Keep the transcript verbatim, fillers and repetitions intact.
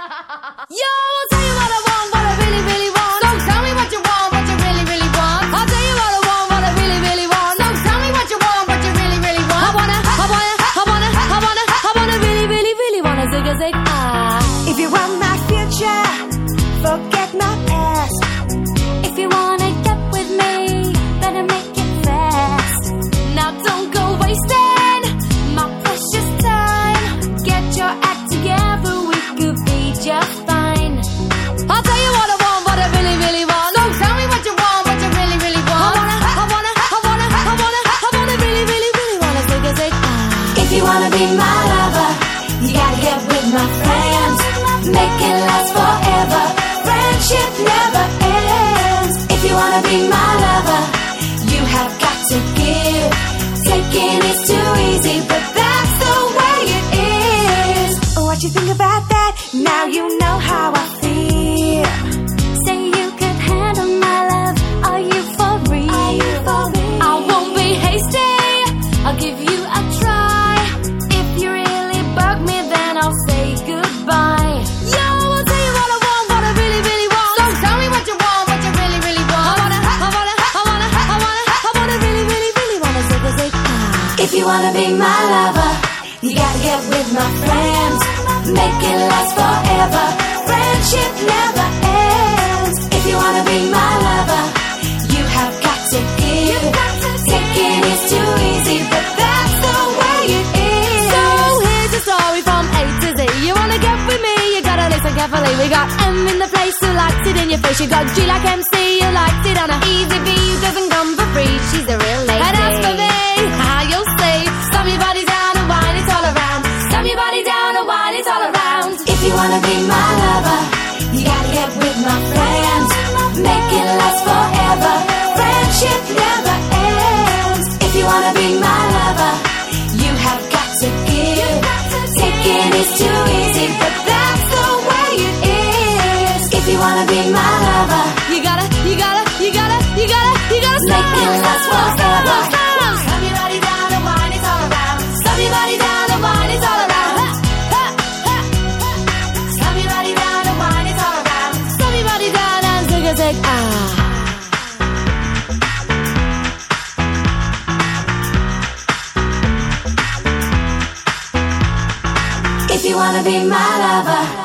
I'll tell you what I want, what I really, really want. So tell me what you want, what you really, really want. I'll tell you what I want, what I really, really want. So tell me what you want, what you really, really want. I wanna, I wanna, I wanna, I wanna, I wanna really, really, really wanna zig a zig ah. If you want my future, forget my past. If you wanna get with me, better make it fast. Now don't go wasting my precious time. Get your act together, we could be just fine. I'll tell you what I want, what I really, really want. So tell me what you want, what you really, really want. I wanna, I wanna, I wanna, I wanna, I wanna really, really, really wanna zig a zig ah. If you wanna be my lover, you gotta get with my friends. Make it last forever. Friendship never ends. If you wanna be my lover, you have got to give. Taking is too easy, but that's the way it is. What you think about that? Now you know how I feel. Say you could handle my love. Are you for real? Are you for real? I won't be hasty. I'll give you a try. If you really bug me, then I'll say goodbye. Yo, I'll tell you what I want, what I really, really want. So tell me what you want, what you really, really want. I wanna, I wanna, I wanna, I wanna, I wanna really, really, really wanna zig a zig ah. If you wanna be my lover, you gotta get with my friends. Make it last forever. Friendship never ends. If you wanna be my lover, you have got to give. Taking is too easy, but that's the way it is. So here's a story from A to Z. You wanna get with me, you gotta listen carefully. We got M in the place who likes it in your face. You got G like M C, who likes it on a easy V, who doesn't come for free. She's a real lady. And as for me, how you'll see, stomp your body down and wine it all around. Stomp your body down and wine it all around. If you wanna be my lover, you gotta get with my friends. Make it last forever. Friendship never ends. If you wanna be my lover, you have got to give. Taking is too easy, but that's the way it is. If you wanna be my lover, You gotta, you gotta, you gotta, you gotta, you gotta stop. make it last forever. Stomp your body down and wine it all around. Stomp your body down and wine it all around. Ha, ha, ha. Stomp your body down and wine it all around. Stomp your body down and zig a zig ah. If you wanna be my lover,